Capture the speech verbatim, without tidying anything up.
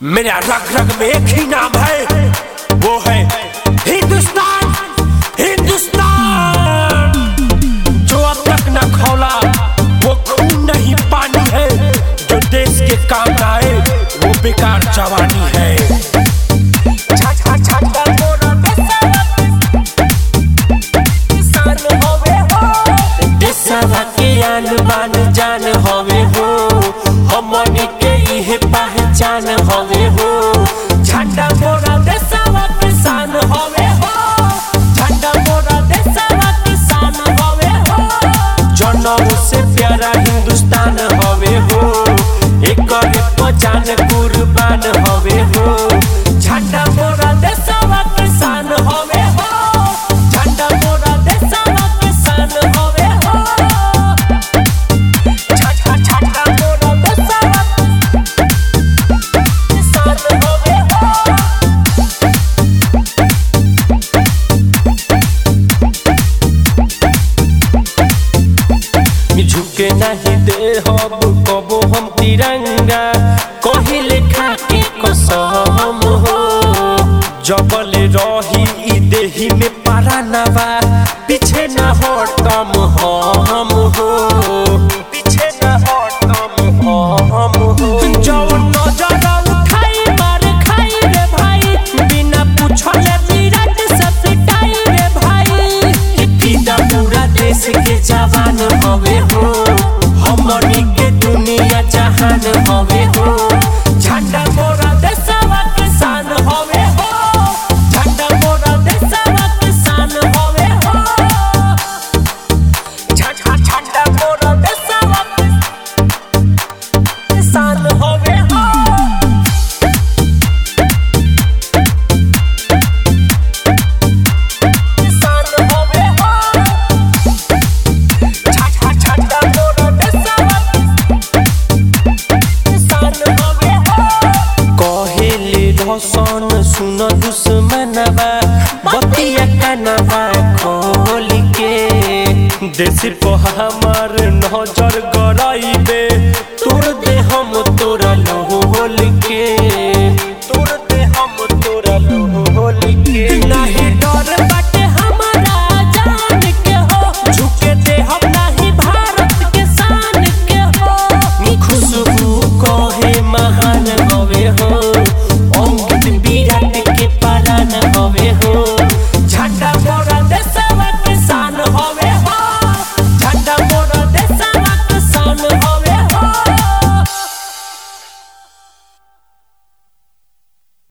मेरा रग रग में एक ही नाम है, वो है हिंदुस्तान। हिंदुस्तान जो अब तक न खौला वो खून नहीं पानी है, जो देश के काम आए वो बेकार जवानी है। आन बान जान हवे हो, हमनी के इहे पहचान हवे हो। झंडा मोरा देशवा के शान हवे हो, झंडा मोरा देशवा के शान हवे हो। जनम से प्यारा हिंदुस्तान हवे हो, एकर तो जान कुर्बान हवे हो। झंडा मोरा देशवा के शान हवे हो, झंडा मोरा देशवा के शान हवे हो। झुके नहीं दे हब कबो हम तिरंगा, कहिले खाके कसम हो। जबल रही ई देही में परानवा, पीछे न हटम हम हो, पीछे न हटम हम हो। जौन नजर उठाई मार खाई रे भाई, बिना पूछले विराट से पिटाई रे भाई। फिदा पूरा देश के जवान हवे हो, हमनी के दुनिया जहान हवे हो। झंडा मोरा देशवा के शान हवे हो, झंडा मोरा देशवा के शान हवे हो। झंडा मोरा देशवा के शान हवे हो। सन सुन दुश्मनवा बतिया कनवा खोल के, देश